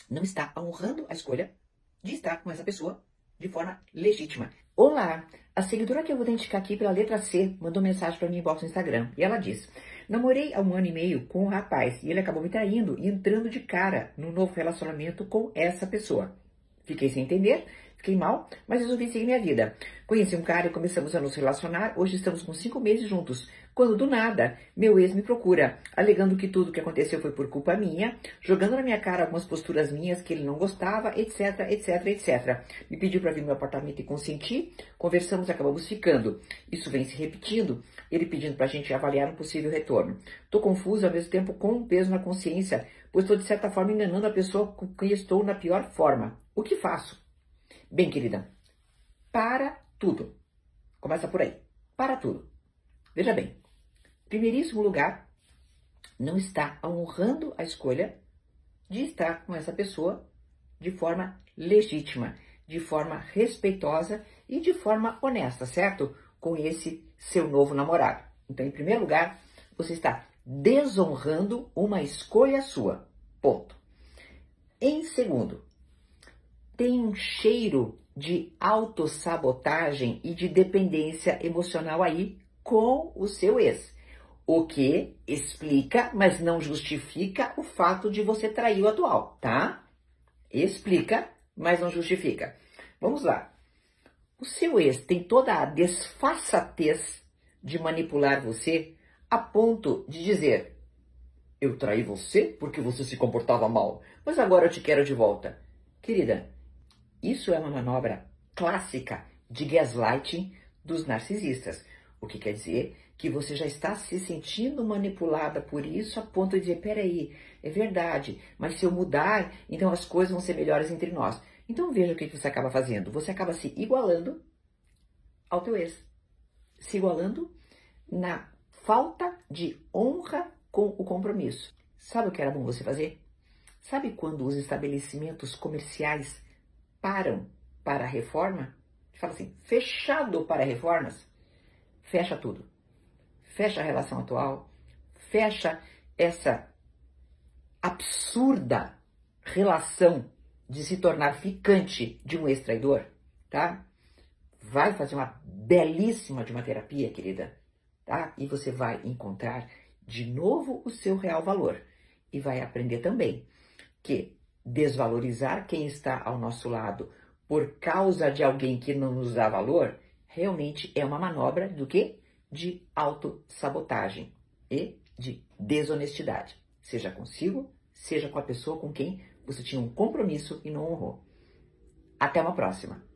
não está honrando a escolha de estar com essa pessoa de forma legítima. Olá, a seguidora que eu vou identificar aqui pela letra C mandou mensagem para mim inbox no Instagram e ela diz: namorei há 1 ano e meio com um rapaz e ele acabou me traindo e entrando de cara no novo relacionamento com essa pessoa. Fiquei sem entender, fiquei mal, mas resolvi seguir minha vida. Conheci um cara e começamos a nos relacionar. Hoje estamos com 5 meses juntos. Quando do nada, meu ex me procura, alegando que tudo que aconteceu foi por culpa minha, jogando na minha cara algumas posturas minhas que ele não gostava, etc, etc, etc. Me pediu para vir no meu apartamento e consenti. Conversamos e acabamos ficando. Isso vem se repetindo, ele pedindo para a gente avaliar um possível retorno. Tô confusa, ao mesmo tempo com um peso na consciência, pois estou de certa forma enganando a pessoa com quem estou na pior forma. O que faço? Bem, querida, para tudo. Começa por aí. Para tudo. Veja bem, em primeiríssimo lugar, não está honrando a escolha de estar com essa pessoa de forma legítima, de forma respeitosa e de forma honesta, certo? Com esse seu novo namorado. Então, em primeiro lugar, você está desonrando uma escolha sua. Ponto. Em segundo, tem um cheiro de autossabotagem e de dependência emocional aí com o seu ex. O que explica, mas não justifica o fato de você trair o atual, tá? Explica, mas não justifica. Vamos lá. O seu ex tem toda a desfaçatez de manipular você a ponto de dizer: eu traí você porque você se comportava mal, mas agora eu te quero de volta. Querida, isso é uma manobra clássica de gaslighting dos narcisistas. O que quer dizer que você já está se sentindo manipulada por isso a ponto de dizer: peraí, é verdade, mas se eu mudar, então as coisas vão ser melhores entre nós. Então veja o que você acaba fazendo. Você acaba se igualando ao teu ex. Se igualando na falta de honra com o compromisso. Sabe o que era bom você fazer? Sabe quando os estabelecimentos comerciais param para a reforma? Fala assim, fechado para reformas? Fecha tudo. Fecha a relação atual. Fecha essa absurda relação de se tornar ficante de um ex-traidor, tá? Vai fazer uma belíssima de uma terapia, querida, tá? E você vai encontrar de novo o seu real valor. E vai aprender também que desvalorizar quem está ao nosso lado por causa de alguém que não nos dá valor, realmente é uma manobra do quê? De autossabotagem e de desonestidade. Seja consigo, seja com a pessoa com quem você tinha um compromisso e não honrou. Até uma próxima!